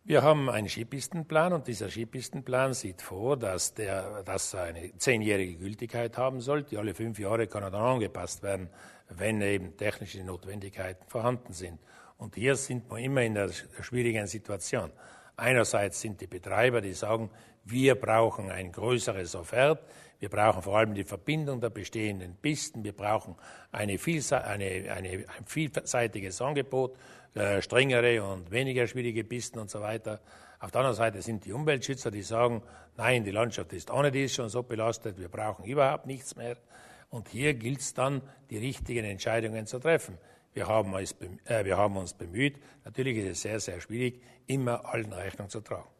Wir haben einen Skipistenplan und dieser Skipistenplan sieht vor, dass er eine 10-jährige Gültigkeit haben sollte. Alle 5 Jahre kann er dann angepasst werden, wenn eben technische Notwendigkeiten vorhanden sind. Und hier sind wir immer in der schwierigen Situation. Einerseits sind die Betreiber, die sagen, wir brauchen ein größeres Offert, wir brauchen vor allem die Verbindung der bestehenden Pisten, wir brauchen ein vielseitiges Angebot, strengere und weniger schwierige Pisten und so weiter. Auf der anderen Seite sind die Umweltschützer, die sagen, nein, die Landschaft ist ohnedies schon so belastet, wir brauchen überhaupt nichts mehr. Und hier gilt es dann, die richtigen Entscheidungen zu treffen. Wir haben uns bemüht. Natürlich ist es sehr, sehr schwierig, immer allen Rechnung zu tragen.